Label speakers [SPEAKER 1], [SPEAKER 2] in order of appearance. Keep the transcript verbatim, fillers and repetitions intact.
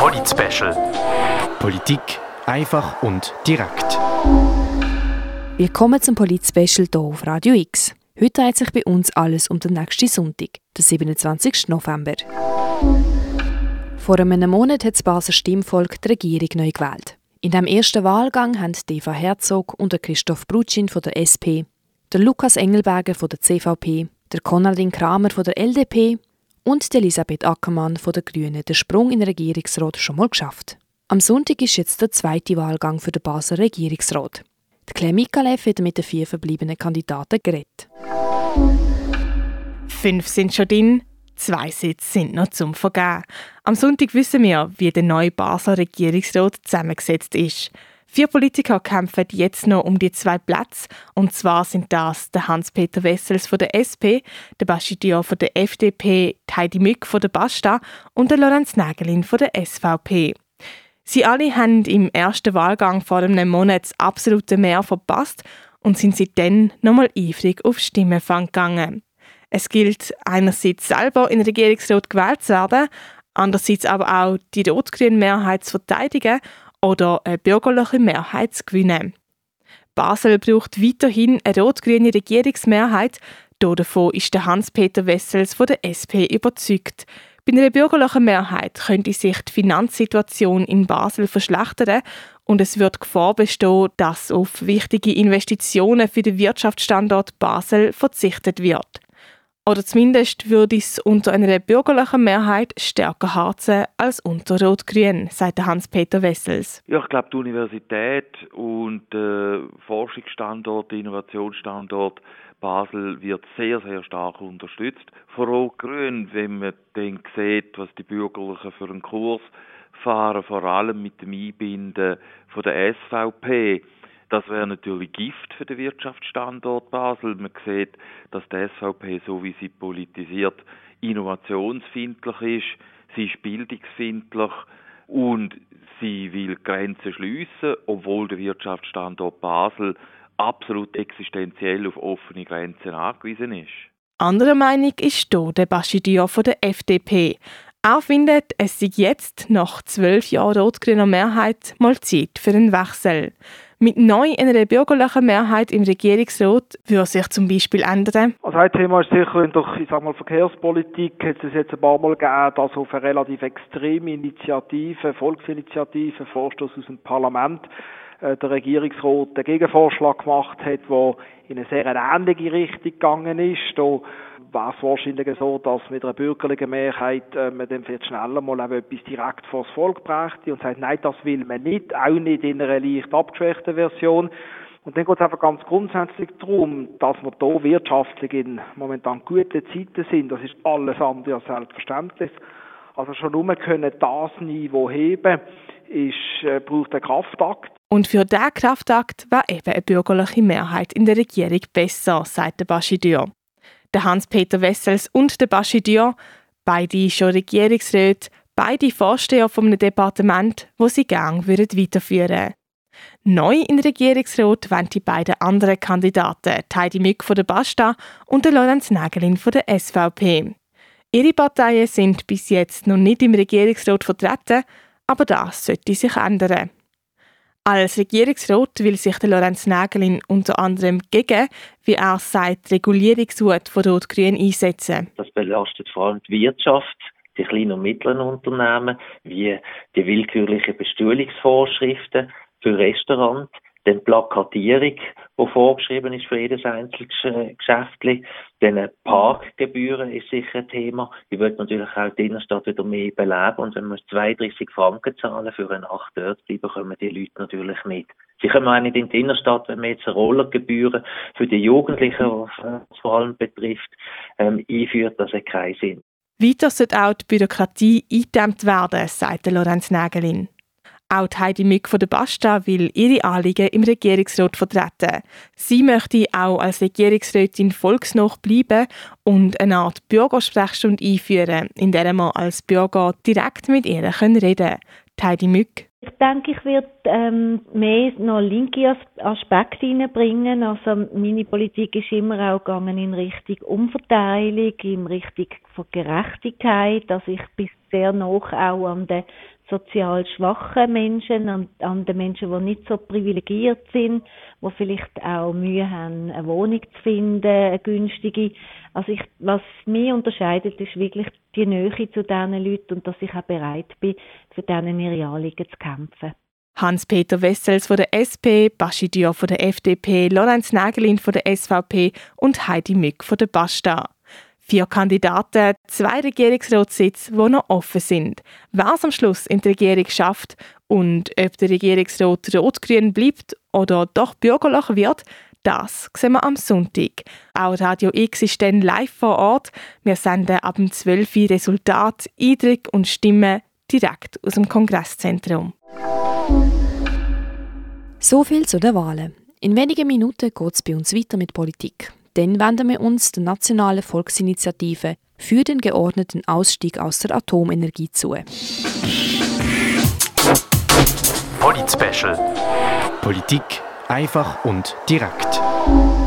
[SPEAKER 1] Polit-Special. Politik einfach und direkt.
[SPEAKER 2] Willkommen zum Polit-Special hier auf Radio X. Heute dreht sich bei uns alles um den nächsten Sonntag, den siebenundzwanzigsten November. Vor einem Monat hat das Basler Stimmvolk die Regierung neu gewählt. In diesem ersten Wahlgang haben Eva Herzog und Christoph Brutschin von der S P, der Lukas Engelberger von der C V P, der Konradin Kramer von der L D P und Elisabeth Ackermann von den Grünen den Sprung in den Regierungsrat schon mal geschafft. Am Sonntag ist jetzt der zweite Wahlgang für den Basler Regierungsrat. Die Claire Mikalev hat mit den vier verbliebenen Kandidaten geredet.
[SPEAKER 3] Fünf sind schon drin, zwei Sitze sind noch zum Vergeben. Am Sonntag wissen wir, wie der neue Basler Regierungsrat zusammengesetzt ist. Vier Politiker kämpfen jetzt noch um die zwei Plätze. Und zwar sind das der Hans-Peter Wessels von der S P, der Baschi Dior von der F D P, Heidi Mück von der Basta und der Lorenz Nägelin von der S V P. Sie alle haben im ersten Wahlgang vor einem Monat das absolute Mehr verpasst und sind seitdem nochmal eifrig auf Stimmenfang gegangen. Es gilt einerseits selber in den Regierungsrat gewählt zu werden, andererseits aber auch die rot-grüne Mehrheit zu verteidigen oder eine bürgerliche Mehrheit zu gewinnen. Basel braucht weiterhin eine rot-grüne Regierungsmehrheit. Davon ist der Hans-Peter Wessels von der S P überzeugt. Bei einer bürgerlichen Mehrheit könnte sich die Finanzsituation in Basel verschlechtern und es wird Gefahr bestehen, dass auf wichtige Investitionen für den Wirtschaftsstandort Basel verzichtet wird. Oder zumindest würde es unter einer bürgerlichen Mehrheit stärker harzen als unter Rot-Grün, sagt Hans-Peter Wessels.
[SPEAKER 4] Ja, ich glaube, die Universität und der Forschungsstandort, der Innovationsstandort Basel wird sehr, sehr stark unterstützt. Von Rot-Grün, wenn man dann sieht, was die Bürgerlichen für einen Kurs fahren, vor allem mit dem Einbinden von der S V P. Das wäre natürlich Gift für den Wirtschaftsstandort Basel. Man sieht, dass die S V P, so wie sie politisiert, innovationsfeindlich ist, sie ist bildungsfeindlich und sie will Grenzen schliessen, obwohl der Wirtschaftsstandort Basel absolut existenziell auf offene Grenzen angewiesen ist.
[SPEAKER 3] Anderer Meinung ist hier der Baschi Dior von der F D P. Er findet, es sei jetzt, nach zwölf Jahren rot-grüner Mehrheit, mal Zeit für einen Wechsel. Mit neu einer bürgerlichen Mehrheit im Regierungsrat würde sich zum Beispiel ändern.
[SPEAKER 5] Also ein Thema ist sicher in der, ich sag mal, Verkehrspolitik hat es jetzt ein paar Mal gegeben, dass auf eine relativ extreme Initiative, Volksinitiative, Vorstoß aus dem Parlament, äh, der Regierungsrat einen Gegenvorschlag gemacht hat, der in eine sehr ähnliche Richtung gegangen ist. Da war es wahrscheinlich so, dass mit einer bürgerlichen Mehrheit äh, man dann vielleicht schneller mal etwas direkt vor das Volk brächte und sagt, nein, das will man nicht, auch nicht in einer leicht abgeschwächten Version. Und dann geht es einfach ganz grundsätzlich darum, dass wir hier wirtschaftlich in momentan guten Zeiten sind. Das ist alles andere als selbstverständlich. Also schon nur können das Niveau heben, ist, äh, braucht einen Kraftakt.
[SPEAKER 3] Und für diesen Kraftakt war eben eine bürgerliche Mehrheit in der Regierung besser, sagt der Baschi Dior. Der Hans-Peter Wessels und der Baschi Dior, beide schon Regierungsräte, beide Vorsteher von einem Departement, das sie gerne weiterführen würden. Neu in den Regierungsrat wollen die beiden anderen Kandidaten, Heidi Mück von der Basta und der Lorenz Nägelin von der S V P. Ihre Parteien sind bis jetzt noch nicht im Regierungsrat vertreten, aber das sollte sich ändern. Als Regierungsrat will sich der Lorenz Nägelin unter anderem gegen, wie er sagt, Regulierungswut von Rot-Grün einsetzen.
[SPEAKER 6] Das belastet vor allem die Wirtschaft, die kleinen und mittleren Unternehmen, wie die willkürlichen Bestuhlungsvorschriften für Restaurants, dann Plakatierung, die vorgeschrieben ist für jedes einzelne Geschäft, dann Parkgebühren ist sicher ein Thema. Ich würde natürlich auch die Innenstadt wieder mehr beleben und wenn wir zweiunddreißig Franken zahlen für eine Nacht dort bleiben, kommen die Leute natürlich nicht. Sie kommen auch nicht in die Innenstadt, wenn man jetzt Rollergebühren für die Jugendlichen, was es vor allem betrifft, ähm, einführt, das hat keinen Sinn.
[SPEAKER 3] Weiter sollte auch die Bürokratie eingedämmt werden, sagt Lorenz Nägelin. Auch Heidi Mück von der Basta will ihre Anliegen im Regierungsrat vertreten. Sie möchte auch als Regierungsrätin volksnah bleiben und eine Art Bürgersprechstunde einführen, in der man als Bürger direkt mit ihr reden kann. Heidi Mück.
[SPEAKER 7] Ich denke, ich werde ähm, mehr noch linke Aspekte hineinbringen. Also meine Politik ist immer auch gegangen in Richtung Umverteilung, in Richtung von Gerechtigkeit, dass ich bis sehr nah auch an den sozial schwachen Menschen, an, an den Menschen, die nicht so privilegiert sind, die vielleicht auch Mühe haben, eine Wohnung zu finden, eine günstige. Also ich, was mich unterscheidet, ist wirklich die Nähe zu diesen Leuten und dass ich auch bereit bin, für denen ihre Anliegen zu kämpfen.
[SPEAKER 3] Hans-Peter Wessels von der S P, Baschi Dior von der F D P, Lorenz Nägelin von der S V P und Heidi Mück von der Basta. Vier Kandidaten, zwei Regierungsratssitze, die noch offen sind. Wer es am Schluss in die Regierung schafft und ob der Regierungsrat rot-grün bleibt oder doch bürgerlich wird, das sehen wir am Sonntag. Auch Radio X ist dann live vor Ort. Wir senden ab dem zwölf Uhr Resultate, Eindrücke und Stimmen direkt aus dem Kongresszentrum.
[SPEAKER 2] So viel zu den Wahlen. In wenigen Minuten geht es bei uns weiter mit Politik. Dann wenden wir uns der nationalen Volksinitiative für den geordneten Ausstieg aus der Atomenergie zu.
[SPEAKER 1] Polit-Special. Politik einfach und direkt.